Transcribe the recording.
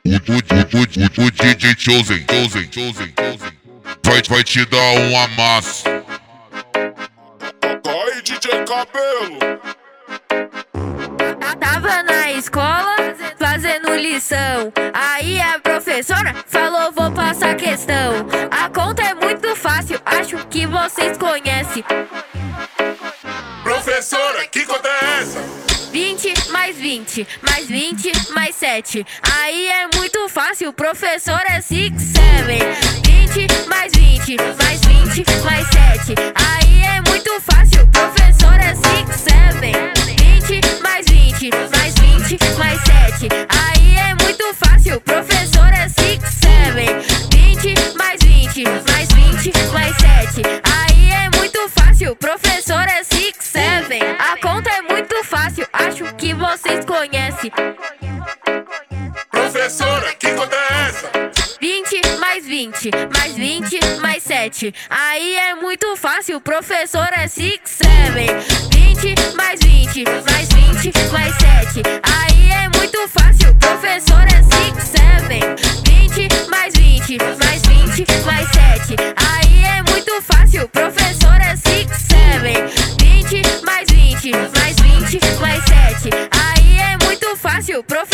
O DJ Chosen vai te dar um amasso. Aí, DJ Cabelo. Tava na escola fazendo lição. Aí a professora falou: vou passar questão. A conta é muito fácil, acho que vocês conhecem. Professora, que conta é essa? 20 mais 20 mais 20 mais 7. Aí é muito fácil, professor, é 6, 7. 20 mais 20 mais 20 mais 7. Aí é muito fácil, professor, é 6, 7. 20 mais 20 mais 20 mais 7. Aí é muito fácil, professor, é 6, 7. 20 mais 20 mais 20 mais 7. Aí é muito fácil, professor, é 6, 7. A conta é muito fácil, acho que vocês conhecem. Professora, que conta é essa? 20 mais 20 mais 20 mais 7. Aí é muito fácil, professor, é 6, 7. 20 mais 20 mais 20 mais 7. Aí é muito fácil, professor, é 6, 7. 20 mais 20 mais 20 mais 7. Aí é muito fácil, professor, é 6, 7. 20 mais 20 mais 20 mais 7. Aí é muito fácil, professor.